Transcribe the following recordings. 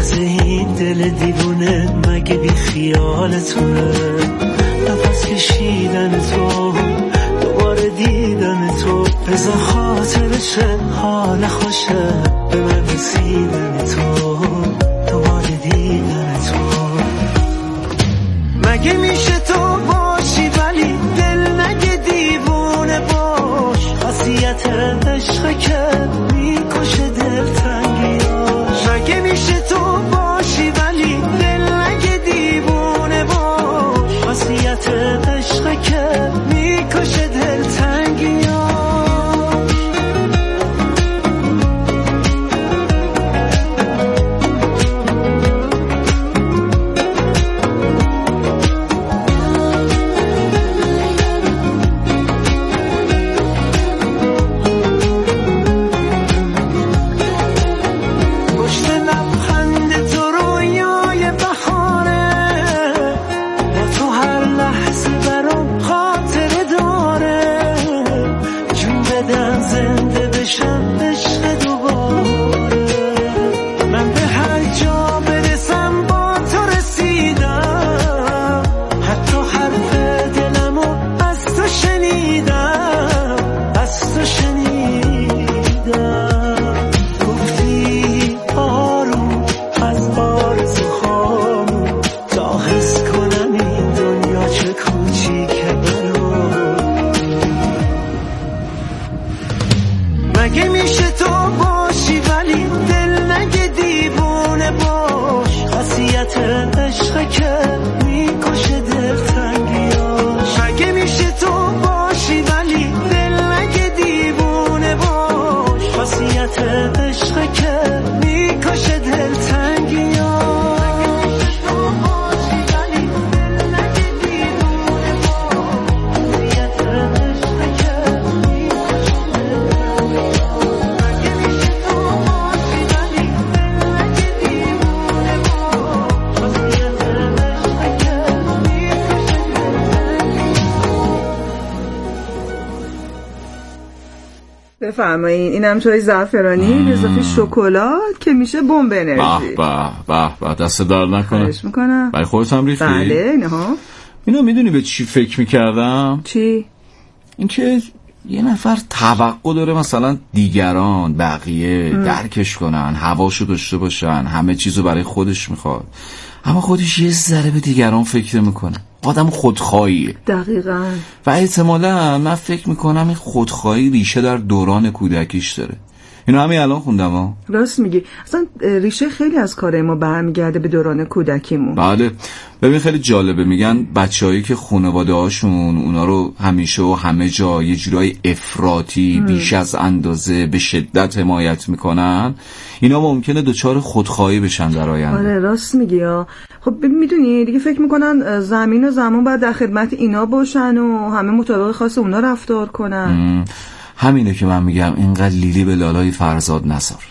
مثل این دل دیوونه مگه بی خیالتونه؟ نفس کشیدن تو دوباره دیدن تو بذار خاطرشه حال خوشه به من رسیدن تو دوباره دیدن تو. مگه میشه تو باشی ولی دل نگه دیوونه باش؟ خاصیت عشق که میکشه دلتنگیاش. مگه میشه تو باشی ولی دل نگه دیوونه باش؟ خاصیت عشق که میکشه دلتنگیاش. بفرمایید. اینم چای زعفرانی به اضافه شکلات که میشه بمب انرژی. به دست در نکنه. خواهش میکنم. برای خودت هم ریختی؟ بله. اینها اینو میدونی به چی فکر میکردم؟ چی؟ اینکه یه نفر توقع داره مثلا دیگران بقیه درکش کنن، هواشو داشته باشن، همه چیزو برای خودش میخواد، اما خودش یه ذره به دیگران فکر میکنه. آدم خودخواهیه. دقیقاً. و احتمالاً من فکر میکنم این خودخواهی ریشه در دوران کودکیش داره. اینو همین الان خوندم ها. راست میگی. اصلا ریشه خیلی از کارهای ما برمیگرده به دوران کودکیمون. بله. ببین خیلی جالبه، میگن بچه‌هایی که خانواده هاشون اونا رو همیشه و همه جا یه جورای افراطی بیش از اندازه به شدت حمایت میکنن، اینا ممکنه دچار خودخواهی بشن در آینده. آره راست میگی ها. خب میدونی دیگه فکر میکنن زمین و زمان باید در خدمت اینا باشن و همه مطابق خاص اونا رفتار کنن. همینه که من میگم اینقدر لیلی به لالای فرزاد نذار.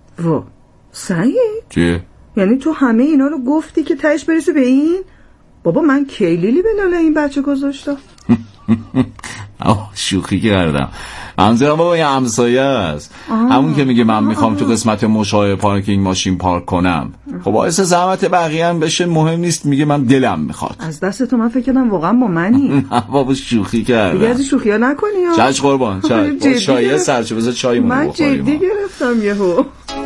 و سعید؟ چیه؟ یعنی تو همه اینا رو گفتی که تهش برسی به این؟ بابا من کی لیلی به لالای این بچه گذاشتم؟ شوخی کردم. منظورم بابا یه همسایه است، همون که میگه من میخوام تو قسمت مشای پارکینگ ماشین پارک کنم. خب باعث زحمت بقیه هم بشه مهم نیست، میگه من دلم میخواد. از دست تو من فکر کردم واقعا با منی. بابا شوخی کردم. دیگه از شوخی ها نکنی ها. چش قربان چای چای سرچه بذار چایمون من جدی گرفتم یهو.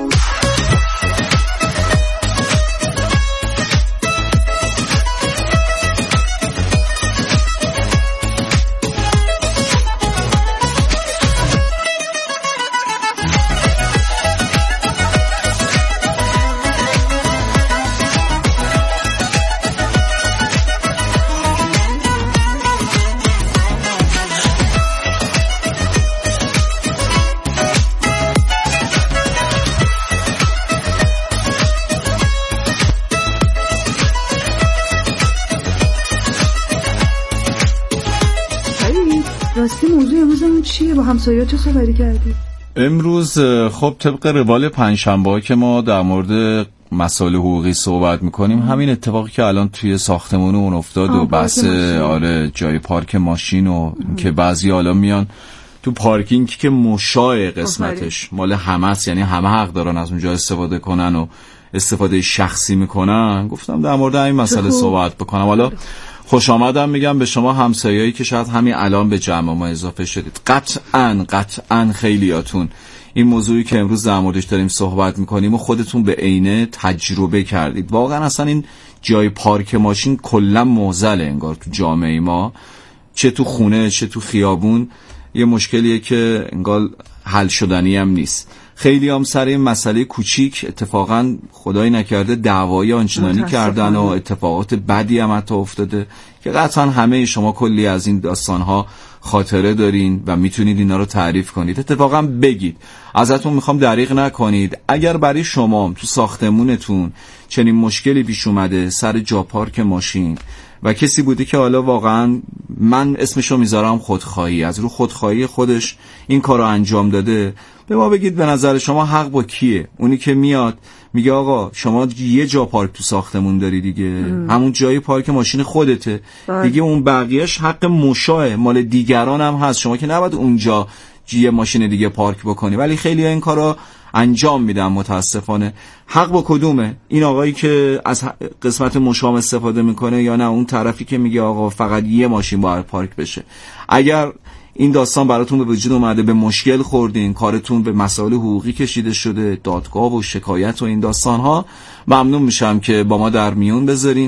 راستی موضوع امروزمون چیه؟ با همسایه‌ها چه صحبتی کردی؟ امروز خب طبق روال پنجشنبه‌ها که ما در مورد مسائل حقوقی صحبت میکنیم، همین اتفاقی که الان توی ساختمونمون افتاد و بحث جای پارک ماشین و که بعضی حالا میان تو پارکینگ که مشاع قسمتش مال همه است، یعنی همه حق دارن از اونجا استفاده کنن و استفاده شخصی میکنن، گفتم در مورد این مسئله صحبت بکنم. حالا خوش آمدم میگم به شما همسایه‌ای که شاید همین الان به جمع ما اضافه شدید. قطعاً خیلیاتون این موضوعی که امروز در موردش داریم صحبت میکنیم و خودتون به عینه تجربه کردید. واقعا اصلا این جای پارک ماشین کلا معضل انگار تو جامعه ما، چه تو خونه چه تو خیابون، یه مشکلیه که انگار حل شدنی هم نیست. خیلی هم سر این مسئله کوچیک اتفاقا خدایی نکرده دعوایی آنچنانی کردن و اتفاقات بدی هم حتی افتاده که قطعا همه شما کلی از این داستانها خاطره دارین و میتونید اینا رو تعریف کنید. اتفاقا بگید، ازتون میخوام دریغ نکنید اگر برای شما تو ساختمونتون چنین مشکلی پیش اومده سر جا پارک ماشین و کسی بوده که حالا واقعا من اسمشو میذارم خودخواهی، از رو خودخواهی خودش این کارو انجام داده، به ما بگید به نظر شما حق با کیه؟ اونی که میاد میگه آقا شما یه جا پارک تو ساختمون داری دیگه، همون جای پارک ماشین خودته دیگه، اون بقیهش حق مشاع مال دیگران هم هست، شما که نباید اونجا یه ماشین دیگه پارک بکنی. ولی خیلی ها این کارو انجام میدن متاسفانه. حق با کدومه؟ این آقایی که از قسمت مشام استفاده میکنه یا نه اون طرفی که میگه آقا فقط یه ماشین باید پارک بشه؟ اگر این داستان براتون به وجود اومده، به مشکل خوردین، کارتون به مسائل حقوقی کشیده شده، دادگاه و شکایت و این داستانها، ممنون میشم که با ما در میون بذارین.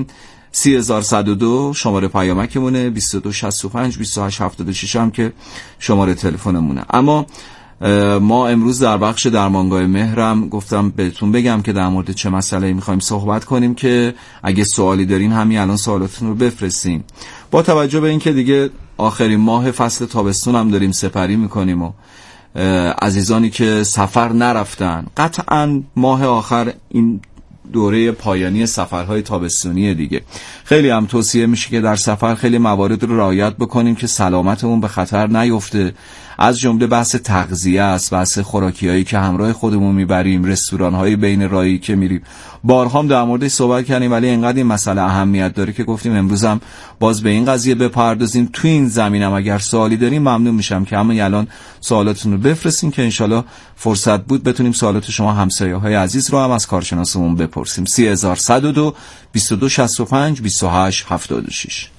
3102 شماره پیامکمونه، 2265 2876 هم که شماره تلفنمونه. اما ما امروز در بخش درمانگاه مهرم گفتم بهتون بگم که در مورد چه مسئله‌ای می‌خوایم صحبت کنیم که اگه سوالی دارین همین الان سوالاتتون رو بفرستین. با توجه به اینکه دیگه آخرین ماه فصل تابستون هم داریم سپری می‌کنیم و عزیزانی که سفر نرفتن، قطعاً ماه آخر این دوره پایانی سفرهای تابستونی دیگه، خیلی هم توصیه میشه که در سفر خیلی موارد رو رعایت بکنیم که سلامتمون به خطر نیفته. از جمله بحث تغذیه است، بحث خوراکیایی که همراه خودمون میبریم، رستوران‌های بین راهی که میریم. بارها هم در موردش صحبت کردیم ولی انقدر این مسئله اهمیت داره که گفتیم امروز هم باز به این قضیه بپردازیم. تو این زمینم اگر سوالی داریم ممنون میشم که همین الان سوالاتتون رو بفرستین که انشالله فرصت بود بتونیم سوالات شما همسایه‌های عزیز رو هم از کارشناسمون بپرسیم. 3102 2265 2876.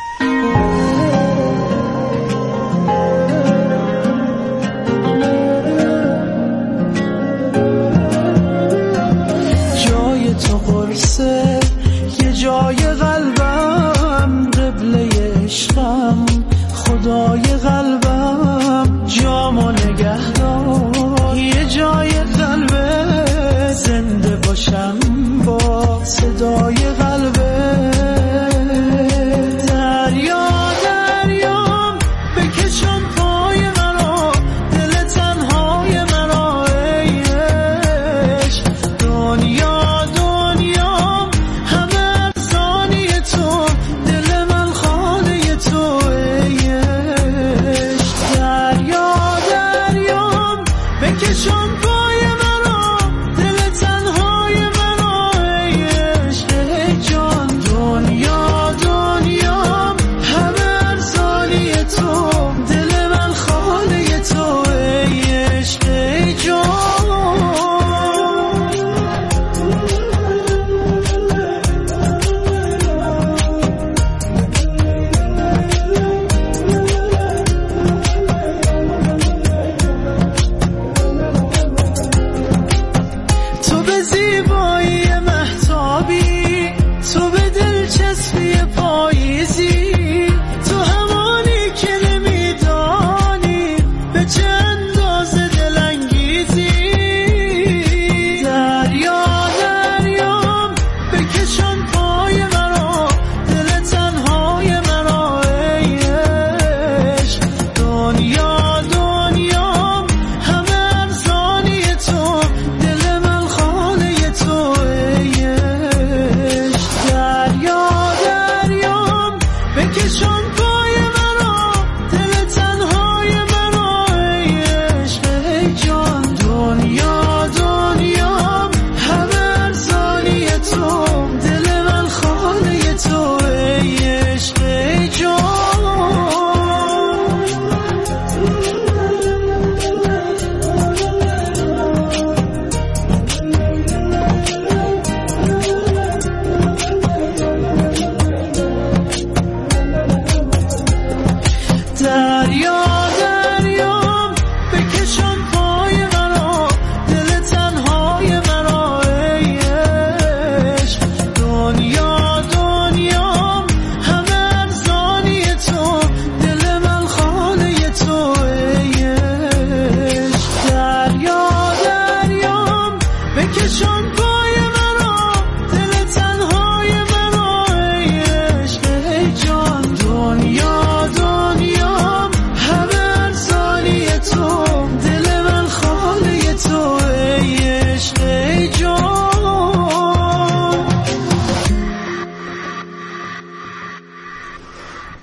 یه جای قلبم قبله عشقم، خدای قلبم جامو نگهدار، یه جای قلبه زنده باشم با صدای قلبه. دریا دریام بکشم پای منو، دل تنهای منو، ای عشق دنیا بکشم پای منو، دل تنها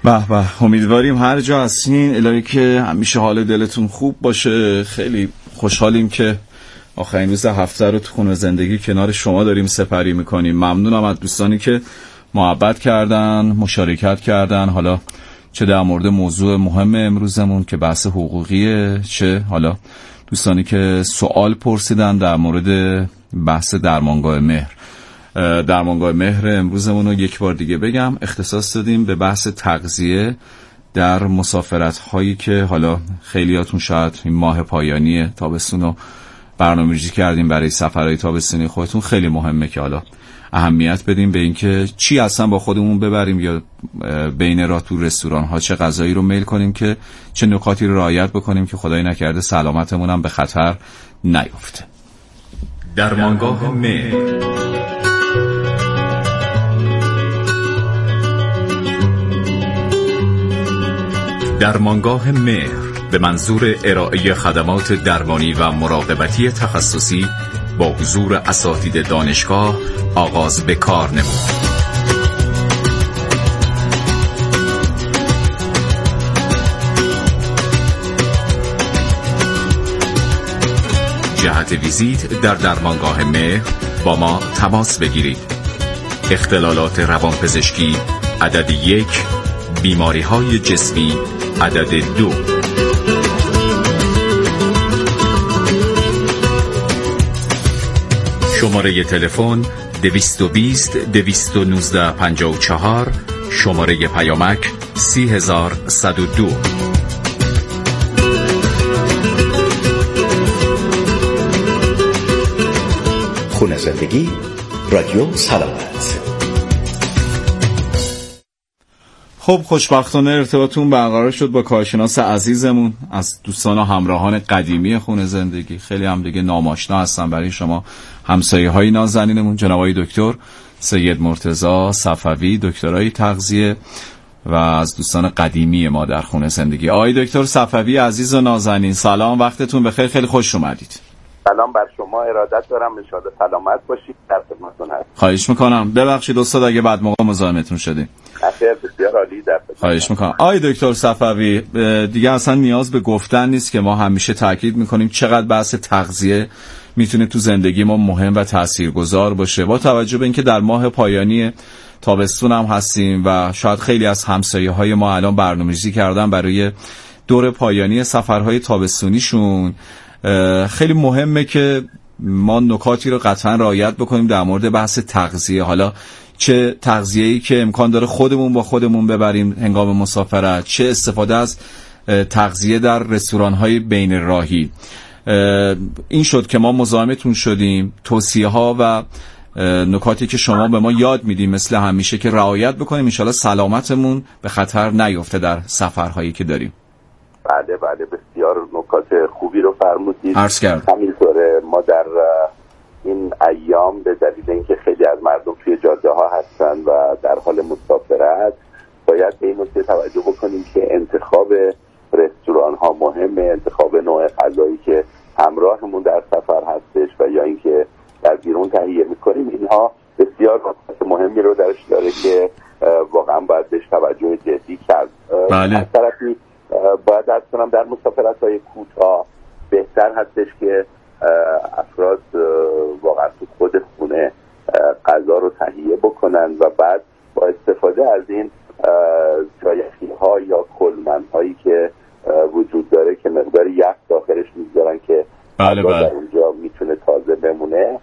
به به، امیدواریم هر جا هستین الهی که همیشه حال دلتون خوب باشه. خیلی خوشحالیم که آخرین روز هفته رو تو خونه زندگی کنار شما داریم سپری میکنیم. ممنونم از دوستانی که محبت کردن، مشارکت کردن، حالا چه در مورد موضوع مهم امروزمون که بحث حقوقیه، چه حالا دوستانی که سوال پرسیدن در مورد بحث درمانگاه مهر. درمانگاه مهر امروزمون رو یک بار دیگه بگم، اختصاص دادیم به بحث تغذیه در مسافرت هایی که حالا خیلیاتون شاید این ماه پایانی تابستون رو برنامه‌ریزی کردیم برای سفرهای تابستونی خودتون. خیلی مهمه که حالا اهمیت بدیم به اینکه چی اصلا با خودمون ببریم یا بین راه تو رستوران ها چه غذایی رو میل کنیم که چه نکاتی رو رعایت بکنیم که خدای نکرده سلامتمون هم به خطر نیفته. درمانگاه مهر. درمانگاه مهر به منظور ارائه خدمات درمانی و مراقبتی تخصصی با حضور اساتید دانشگاه آغاز به کار نمود. جهت ویزیت در درمانگاه مهر با ما تماس بگیرید. اختلالات روانپزشکی عدد 1، بیماری‌های جسمی عدد 2. شماره تلفن 220 219 54، شماره پیامک 30102. خونه زندگی، رادیو سلامت. خب خوشبختانه ارتباطمون برقرار شد با کارشناس عزیزمون از دوستان و همراهان قدیمی خونه زندگی. خیلی هم دیگه ناماشنا هستن برای شما همسایه های نازنینمون، جناب آقای دکتر سید مرتضی صفوی، دکترای تغذیه و از دوستان قدیمی ما در خونه زندگی. آقای دکتر صفوی عزیز و نازنین، سلام، وقتتون بخیر، خیلی خوش اومدید. سلام بر شما، ارادت دارم، انشالله سلامت باشید، در خدمتتون هستم. خواهش میکنم، ببخشید استاد اگه بعد موقع مزاحمتون شدیم. بسیار عالی، در خدمتتون. خواهش میکنم. آقای دکتر صفوی، دیگه اصلا نیاز به گفتن نیست که ما همیشه تاکید میکنیم چقدر بحث تغذیه میتونه تو زندگی ما مهم و تاثیرگذار باشه، با توجه به اینکه در ماه پایانی تابستون هم هستیم و شاید خیلی از همسایه‌های ما الان برنامه‌ریزی کردن برای دور پایانی سفرهای تابستونیشون. خیلی مهمه که ما نکاتی رو قطعا رعایت بکنیم در مورد بحث تغذیه. حالا چه تغذیه‌ای که امکان داره خودمون با خودمون ببریم هنگام مسافرت، چه استفاده از تغذیه در رستوران‌های بین راهی. این شد که ما مزاحمتون شدیم. توصیه‌ها و نکاتی که شما به ما یاد میدیم مثل همیشه که رعایت بکنیم ان شاءالله سلامتمون به خطر نیفته در سفرهایی که داریم. بله بسیار نکات خوبی رو فرمودید. عرض کردم. همینطوره، ما در این ایام به دلیل اینکه خیلی از مردم توی جاده ها هستن و در حال مسافرت باید به این نکته توجه بکنیم که انتخاب رستوران ها مهمه، انتخاب نوع غذایی که همراهمون در سفر هستش و یا اینکه در بیرون تهیه میکنیم، اینها بسیار نکات مهمی رو درش داره که واقعا باید بهش توجه جدی کرد. بله. از طرفی باید درست کنم در مسافرت‌های کوتاه بهتر هستش که افراد واقعا تو خود خونه غذا رو تهیه بکنن و بعد با استفاده از این جایخی‌ها یا کلمن‌هایی که وجود داره که مقدار یخ داخلش می‌ذارن که بله در اونجا میتونه تازه بمونه،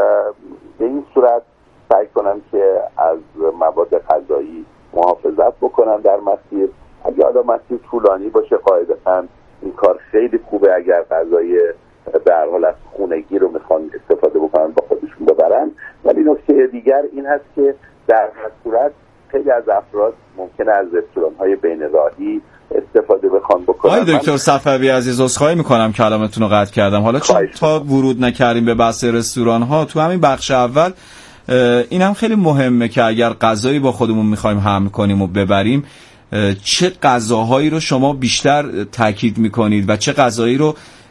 به این صورت سعی کنن که از مواد غذایی محافظت بکنن در مسیر. اگه آدم مسیر طولانی باشه قاعدتاً این کار خیلی خوبه اگر غذای به هر حال از خونگی رو میخوان استفاده بکنن با خودشون ببرن. ولی نکته دیگر این هست که در هر صورت خیلی از افراد ممکنه از رستوران‌های بین راهی استفاده بخوان بکنن. آقای دکتر صفوی عزیز، عذرخواهی میکنم کلامتون رو قطع کردم. حالا چون تا ورود نکردیم به بحث رستوران‌ها، تو همین بخش اول این هم خیلی مهمه که اگر غذایی با خودمون میخوایم حمل کنیم و ببریم چه غذاهایی رو شما بیشتر تاکید میکنید و چه غذایی رو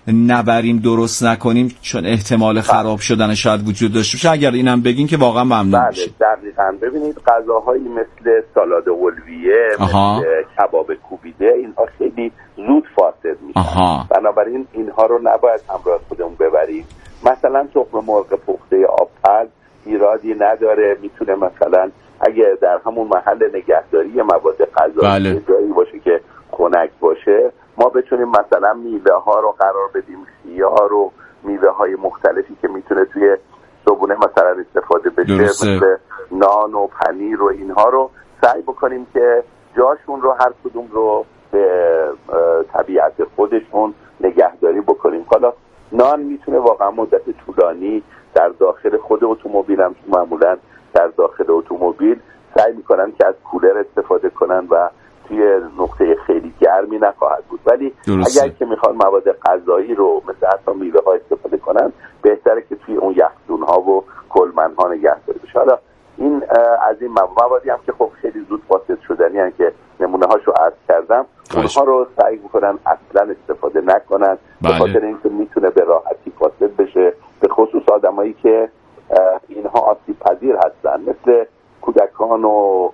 نبریم، درست نکنیم، چون احتمال خراب شدن شاید وجود داشته باشه. اگر اینم بگین که واقعا ممنون میشه. دقیقاً. ببینید غذاهایی مثل سالاد قلویه، مثل کباب کوبیده، اینها خیلی زود فاسد میشن. بنابراین اینها رو نباید همراه خودمون ببریم. مثلا تخم مرغ پخته آبپز ایرادی نداره، میتونه مثلا اگه در همون محل نگهداری مواد غذایی جایی باشه که خنک باشه، ما بتونیم مثلا میوه ها رو قرار بدیم، خیار و میوه های مختلفی که میتونه توی صبحونه مثلا استفاده بشه، مثل نان و پنیر و اینها رو سعی بکنیم که جاشون رو هر کدوم رو به طبیعت خودشون نگهداری بکنیم. حالا نان میتونه واقعا مدت طولانی در داخل خود اتومبیل هم معمولا در داخل اتومبیل سعی میکنن که از کولر استفاده کنن و توی نقطه خیلی گرمی نخواهد بود، ولی اگر که میخوان مواد غذایی رو مثل حتی میوه ها استفاده کنن، بهتره که توی اون یخزون ها و کلمن ها نگهداری بشه. حالا این از این موادی هم که خب خیلی زود فاسد شدنی هستن که نمونه هاشو عرض کردم، اونها رو سعی میکنن اصلا استفاده نکنن، به خاطر اینکه میتونه به راحتی فاسد بشه، به خصوص آدمایی که اینها آسیب پذیر هستن، مثل کودکان و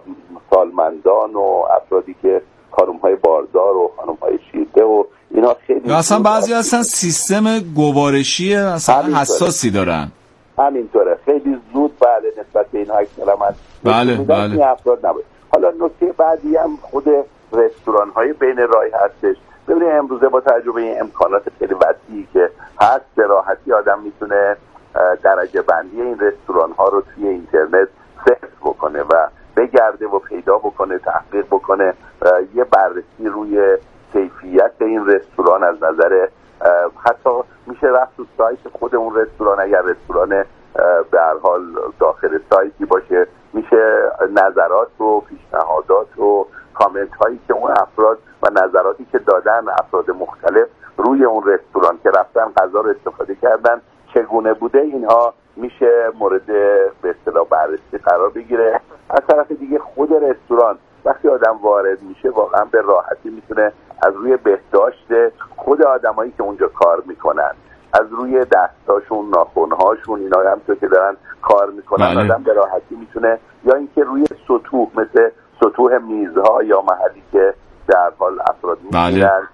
سالمندان و افرادی که خانم‌های باردار و خانم‌های شیرده و اینا خیلی اصلا بعضی اصلا سیستم گوارشی اصلا حساسی دارن. همینطوره، خیلی زود بله نسبت به اینها اکثرا بله افراد نباید. حالا نکته بعدی هم خود رستوران‌های بین راهی هستش. ببینید امروزه با تجربه این امکانات خیلی وسیعی که هست، به راحتی آدم میتونه درجه بندی این رستوران‌ها رو توی اینترنت سرچ بکنه و بگرده و پیدا بکنه، تحقیق بکنه، یه بررسی روی کیفیت این رستوران از نظر حتی میشه رفت تو سایت خود اون رستوران، اگر رستوران به هر حال داخل سایتی باشه، میشه نظرات و پیشنهادات و کامنت هایی که اون افراد و نظراتی که دادن افراد مختلف روی اون رستوران که رفتن غذا رو استفاده کردن چگونه بوده، اینها میشه مورد به اصطلاح بررسی قرار بگیره. از طرف دیگه خود رستوران وقتی آدم وارد میشه واقعا به راحتی میتونه از روی بهداشت خود آدمایی که اونجا کار میکنن، از روی دستاشون، ناخنهاشون، اینا همونطور که دارن کار میکنن آدم به راحتی میتونه، یا اینکه روی سطوح مثل سطوح میزها یا محلی که در حال افراد میشینن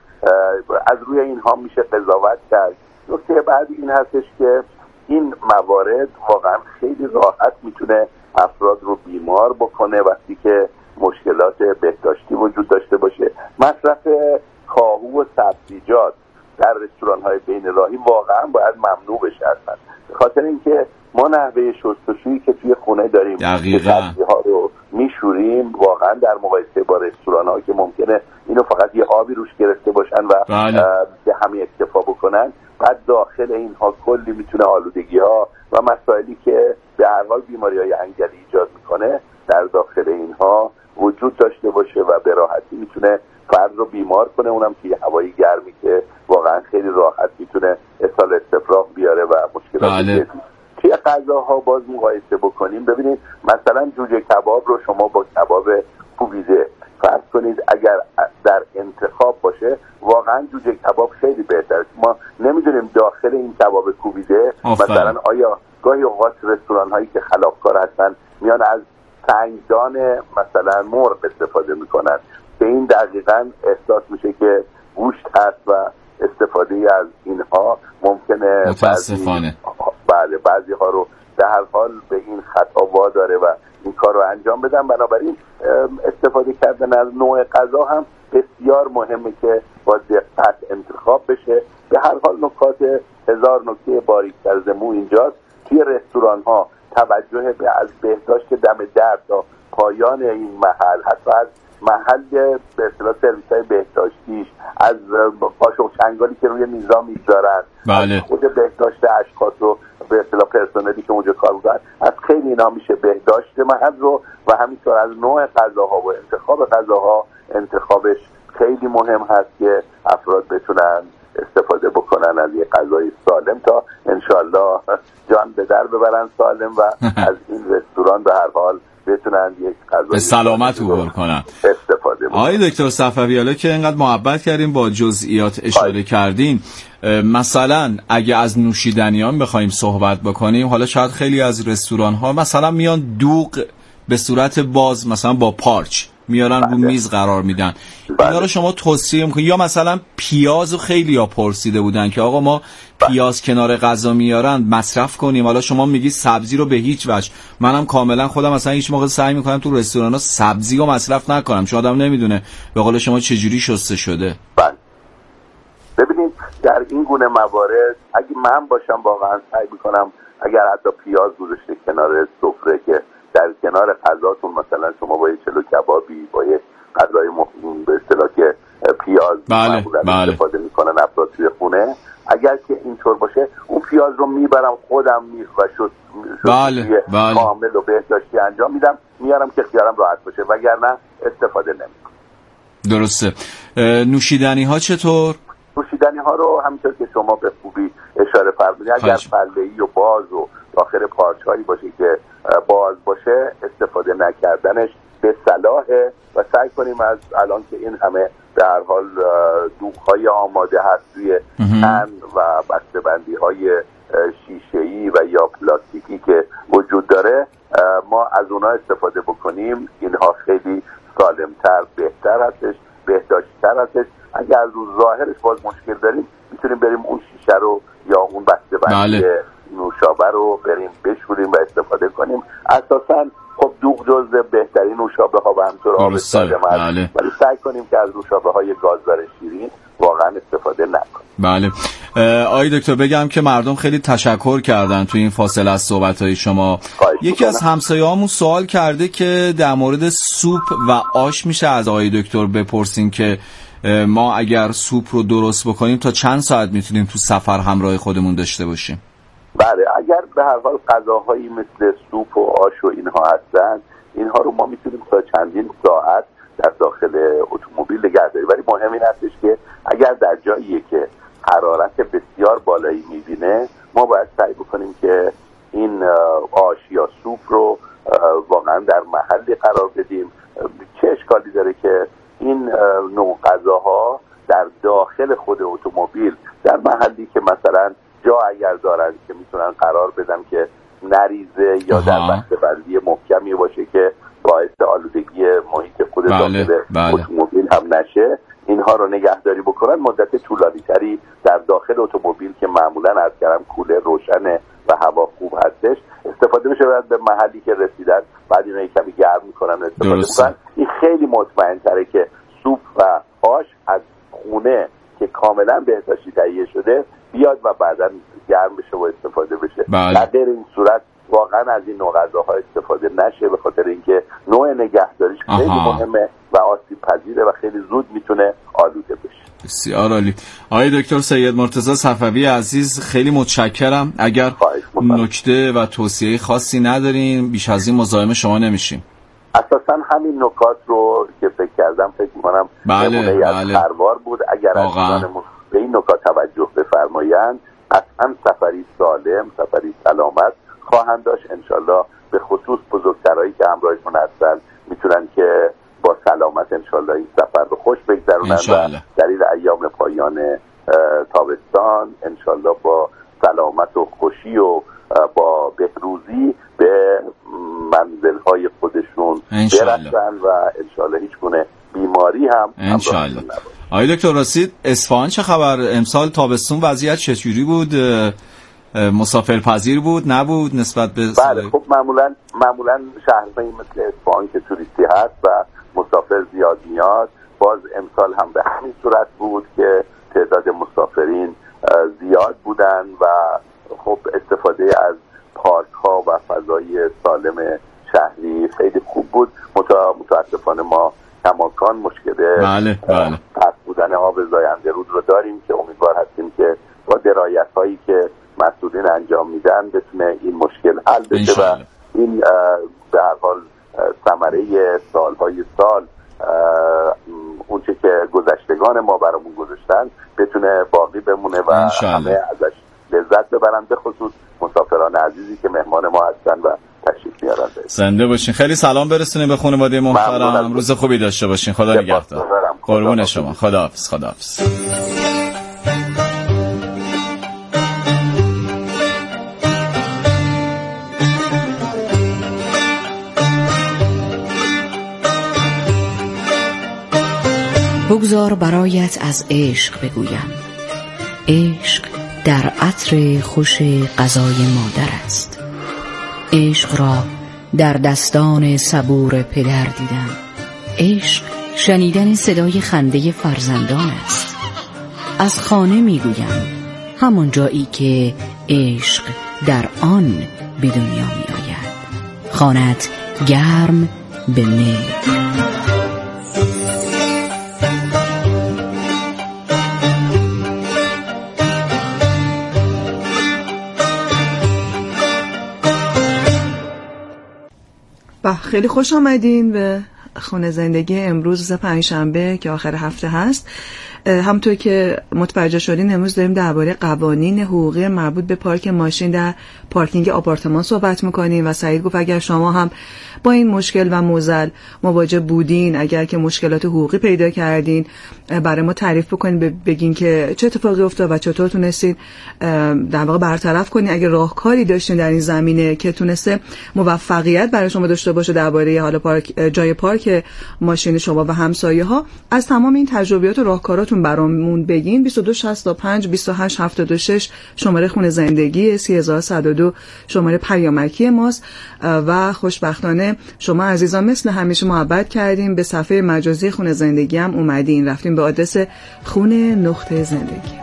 از روی اینها میشه قضاوت کرد. نکته بعدی این هستش که این موارد واقعا خیلی راحت میتونه افراد رو بیمار بکنه وقتی که مشکلات بهداشتی وجود داشته باشه. مصرف کاهو و سبزیجات در رستوران‌های بین راهی واقعا باید ممنوع بشه اصلا، به خاطر اینکه ما نحوه شستشویی که توی خونه داریم سبزی‌ها رو میشوریم، واقعا در مقایسه با رستوران‌ها که ممکنه اینو فقط یه آبی روش گرفته باشن و به همین اکتفا بکنن، بعد داخل اینها کلی میتونه آلودگی‌ها و مسائلی که به هر حال بیماری‌های انگلی ایجاد میکنه در داخل اینها وجود داشته باشه و به راحتی میتونه فرد رو بیمار کنه، اونم توی هوای گرمی که واقعا خیلی راحت میتونه اسهال استفراغ بیاره و مشکلات توی غذاها باز مقایسه بکنیم. ببینید مثلا جوجه کباب رو شما با کباب کوبیده فرض کنید، اگر در انتخاب باشه واقعا جوجه کباب خیلی بهتره. ما نمیدونیم داخل این کباب کوبیده مثلا آیا گاهی اوقات رستوران هایی که خلافکار هستن میان از سنگدان مثلا مرغ استفاده میکنن که این دقیقاً احساس میشه که گوشت هست و استفاده از اینها ممکنه متاسفانه بعضی ها رو در هر حال به این خطا واداره و این کار رو انجام بدن. بنابراین استفاده کردن از نوع غذا هم بسیار مهمه که با دقت انتخاب بشه. به هر حال نکات هزار نکته باریک‌تر از مو اینجاست. توی رستوران ها توجه به از بهداشت دم در تا پایان این محل، حتی از محل به اصطلاح سرویس‌های بهداشتیش، از قاشق چنگالی که روی میزا میذارن، خود بهداشت اشخاص و به اصطلاح پرسنلی که اونجا کار میکنن، از خیلی اینا میشه بهداشت محل رو و همینطور از نوع غذاها و انتخاب غذاها انتخابش خیلی مهم هست که افراد بتونن استفاده بکنن از یک غذای سالم تا انشالله جان به در ببرن سالم و از این رستوران به هر حال بتونن یک غذای به سلامت عبور کنن استفاده بکنن. آقای دکتر صفوی، حالا که اینقدر محبت کردیم با جزئیات اشاره کردین، مثلا اگه از نوشیدنیان بخوایم صحبت بکنیم، حالا شاید خیلی از رستوران ها مثلا میان دوغ به صورت باز مثلا با پارچ میارن رو میز قرار میدن. اینا رو شما توصیه میکنید؟ یا مثلا پیازو خیلی ها پرسیده بودن که آقا ما پیاز کنار غذا میارن مصرف کنیم، حالا شما میگی سبزی رو به هیچ وجه. منم کاملا خودم مثلا هیچ موقع سعی میکنم تو رستورانا سبزی رو مصرف نکنم، چون آدم نمیدونه به قول شما چجوری شسته شده. بله. ببینید در این گونه موارد اگه من باشم واقعا سعی میکنم اگر حتی پیاز گذاشته کنار سفره که در کنار غذاتون مثلا شما با یه چلو کبابی با یه غذای به اصطلاح که پیاز معمولا استفاده میکنن افراد توی خونه، اگر که اینطور باشه اون پیاز رو میبرم خودم کامل و بهداشتی انجام میدم، میارم که خیالم راحت باشه، وگرنه استفاده نمیکنم. درسته. نوشیدنی ها چطور؟ نوشیدنی ها رو همینطور که شما به خوبی اشاره فرمودید، اگر پله‌ای و باز و داخل پارچه‌ای باشه که باز باشه استفاده نکردنش به صلاحه و سعی کنیم از الان که این همه در حال دوغ‌های آماده هست توی تن و بسته‌بندی‌های شیشه‌ای و یا پلاستیکی که وجود داره ما از اونها استفاده بکنیم. اینها خیلی سالم‌تر، بهتر هستش، بهداشت‌تر هستش. اگر از رو ظاهرش باز مشکل داریم میتونیم بریم اون شیشه رو یا اون بسته‌بندی نوشابه رو بریم بشوریم و استفاده کنیم. اساساً خب دوغ جزو بهترین نوشابه ها و همطور آب سالم است، ولی سعی کنیم که از نوشابه های گازدار شیرین واقعا استفاده نکنیم. بله. آقای دکتر بگم که مردم خیلی تشکر کردن تو این فاصله از صحبت‌های شما. یکی از همسایه‌هامون سوال کرده که در مورد سوپ و آش میشه از آقای دکتر بپرسین که ما اگر سوپ رو درست بکنیم تا چند ساعت میتونیم تو سفر همراه خودمون داشته باشیم؟ بله، اگر به هر حال غذاهایی مثل سوپ و آش و اینها هستن، اینها رو ما میتونیم تا چندین ساعت در داخل اتومبیل نگه داریم، ولی مهم این هستش که اگر در جاییه که حرارت بسیار بالایی میبینه ما باید سعی بکنیم که این آش یا سوپ رو واقعا در محلی قرار بدیم. چه اشکالی داره که این نوع غذاها در داخل خود اتومبیل در محلی که مثلا جا اگر دارن که میتونن قرار بدن که نریزه یا در بسته‌بندی محکمی باشه که باعث آلودگی محیط خود داخل اتومبیل هم نشه، اینها رو نگهداری بکنن مدت طولانی تری در داخل اتومبیل که معمولا از کردم کولر روشنه و هوا خوب هستش استفاده بشه. به محلی که رسیدن بعد اینا کمی گرم میکنن استفاده میکنن. این خیلی مطمئن تره که سوپ و آش از خونه که کاملا بهداشتی تهیه شده بیاد و بعدا گرم بشه و استفاده بشه. در غیر این صورت واقعا از این نوع غذاها استفاده نشه، به خاطر اینکه نوع نگهداریش خیلی مهمه و آسیب پذیره و خیلی زود میتونه آلوده بشه. بسیار عالی. آقای دکتر سید مرتضی صفوی عزیز خیلی متشکرم. اگر نکته و توصیه خاصی ندارین بیش از این مزاحم شما نمیشیم. اساسا همین نکات رو که فکر کردم فکر می‌کنم نمونه از خروار بود. اگر عزیزانمون به این نکات توجه بفرمایند قطعاً سفری سالم، سفری سلامت خواهند داشت انشالله. به خصوص بزرگترایی که همراهشون هستن میتونن که با سلامت انشالله این سفر رو خوش بگذرونن و در این ایام پایان تابستان انشالله با سلامت و خوشی و با بهروزی به منزل‌های خودشون برسن و انشالله هیچ گونه بیماری هم انشالله. آقای دکتر راسید اصفهان چه خبر؟ امسال تابستون وضعیت چجوری بود؟ مسافرپذیر بود نبود نسبت به بله خب معمولا شهرهایی مثل اصفهان که توریستی هست و مسافر زیاد میاد، باز امسال هم به همین صورت بود که تعداد مسافرین زیاد بودن و خب استفاده از پارک ها و فضای سالم شهری خیلی خوب بود. متاسفانه ما کماکان مشکل پس بودن آب زاینده رود رو داریم که امیدوار هستیم که با درایت هایی که مسئولین انجام میدن بتونه این مشکل حل بشه و این به هر حال ثمره سالهای سال اونچه که گذشتگان ما برامون گذاشتن بتونه باقی بمونه و همه ازش لذت ببرن، به خصوص مسافران عزیزی که مهمان ما هستن و تشریف میارن. زنده باشین. خیلی سلام برسونید به خانواده محترم. روز خوبی داشته باشین. خدا نگهدار. قربون شما. خداحافظ. بگذار برایت از عشق بگویم. عشق در عطر خوش غذای مادر است. عشق را در دستان صبور پدر دیدم. عشق شنیدن صدای خنده فرزندان است. از خانه میگویم، همان جایی که عشق در آن به دنیا می آید. خانت گرم به مهر. خیلی خوش آمدین به خونه زندگی امروز روز پنجشنبه که آخر هفته هست. همونطور که متوجه شدین امروز داریم درباره قوانین حقوقی مربوط به پارک ماشین در پارکینگ آپارتمان صحبت میکنیم و سعید گفت اگر شما هم با این مشکل و معضل مواجه بودین، اگر که مشکلات حقوقی پیدا کردین، برای ما تعریف بکنین، بگین که چه اتفاقی افتاد و چطور تونستین در واقع برطرف کنین. اگر راهکاری داشتین در این زمینه که تونسته موفقیت برای شما داشته باشه درباره حالا جای پارک ماشین شما و همسایه ها، از تمام این تجربیات و راهکاراتون برامون بگین. 2265 2876 شماره خونه زندگی، 3102 شماره پیامکی ماست و خوشبختانه شما عزیزان مثل همیشه محبت کردیم، به صفحه مجازی خونه زندگی هم اومدین، رفتیم به آدرس خونه نقطه زندگی.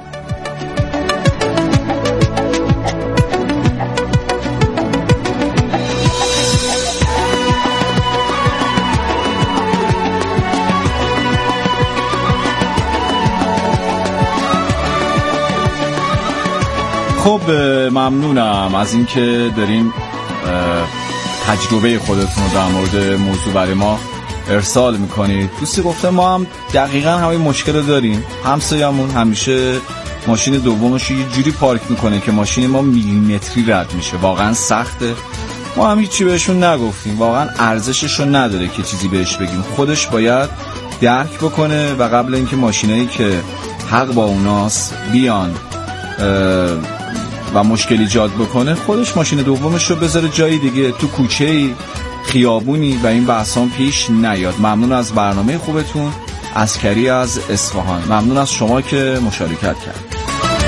خب ممنونم از اینکه دارین تجربه خودتون رو در مورد موضوع برای ما ارسال میکنید. دوستی گفته ما هم دقیقا همین مشکل رو داریم. همسایه‌مون همیشه ماشین دومش یه جوری پارک میکنه که ماشین ما میلیمتری رد میشه. واقعا سخته. ما هم هیچی بهشون نگفتیم، واقعا ارزشش رو نداره که چیزی بهش بگیم. خودش باید درک بکنه و قبل اینکه ماشینایی که حق با اوناست بیان و مشکل ایجاد بکنه، خودش ماشین دومش رو بذاره جایی دیگه، تو کوچه‌ای، خیابونی و این بحثان پیش نیاد. ممنون از برنامه خوبتون. عسکری از اصفهان، ممنون از شما که مشارکت کرد.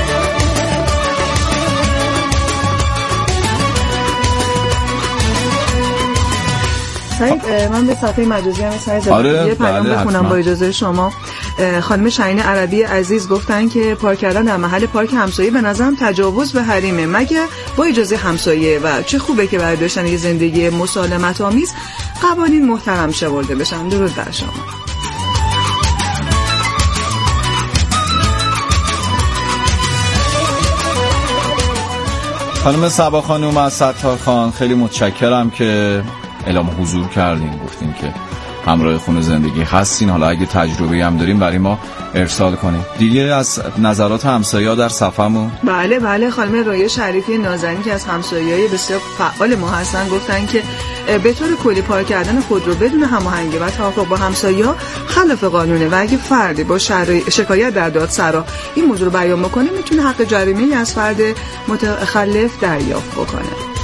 سعید من به صفحه مجازی هم سعید یه پیام بخونم با اجازه شما. خانم شاهین عربی عزیز گفتن که پارک کردن در محل پارک همسایه به نظرم تجاوز به حریمه، مگه با اجازه همسایه، و چه خوبه که برای داشتن یه زندگی مسالمت آمیز قوانین محترم شورده بشن. درود بر شما. خانم صبا خانم از ستارخان، خیلی متشکرم که اعلام حضور کردین، گفتین که همراه خونه زندگی هستین. حالا اگه تجربه هم داریم برای ما ارسال کنین. دیگه از نظرات همسایه‌ها در صفحمون. بله خانم رویا شریفی نازنین که از همسایه‌های بسیار فعال ما هستن گفتن که به طور کلی پارک کردن خودرو بدون هماهنگی و توافق با همسایه‌ها خلاف قانونه و اگه فردی با شکایت در دادسرا این موضوع رو بیان بکنه میتونه حق جریمه‌ای از فرد متخلف دریافت بکنه.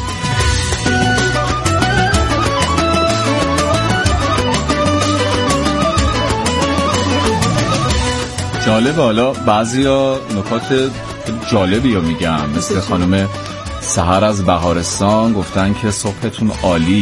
جالب. حالا بعضیا نکات جالبی رو میگم، مثل خانم سحر از بهارستان گفتن که صبحتون عالی.